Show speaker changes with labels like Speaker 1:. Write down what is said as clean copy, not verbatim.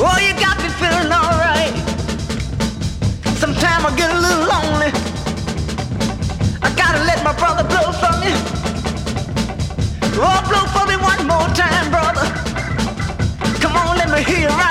Speaker 1: Oh, you got me feeling alright. Sometimes I get a little lonely. I gotta let my brother blow for me. Oh, blow for me one more time, brother. Come on, let me hear